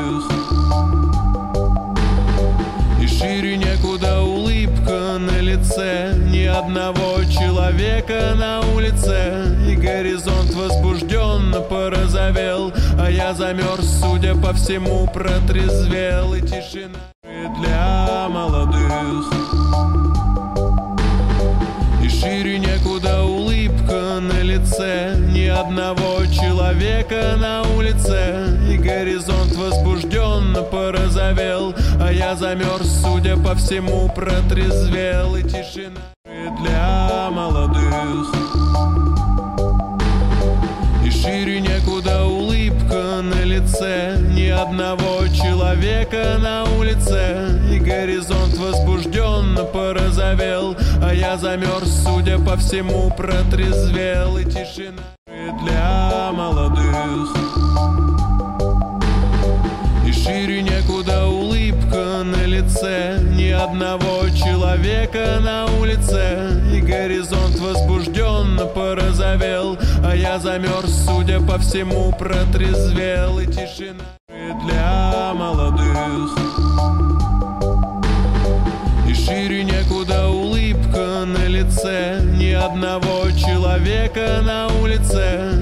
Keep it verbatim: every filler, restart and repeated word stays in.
молодых. И шире некуда улыбка на лице, ни одного человека на улице. И горизонт возбужденно порозовел, а я замерз, судя по всему, протрезвел. И тишина для молодых. И шире некуда улыбка на лице, ни одного человека на улице. И горизонт возбужденно порозовел, а я замерз, судя по всему, протрезвел. И тишина для молодых. И шире некуда улыбка на лице, ни одного человека на улице. И горизонт возбужденно порозовел, а я замерз, судя по всему, протрезвел. И тишина для молодых. И шире некуда улыбка на лице, ни одного человека на улице. И горизонт возбужденно порозовел, а я замерз, судя по всему, протрезвел. И тишина для молодых. И шире некуда улыбка на лице, ни одного человека на улице.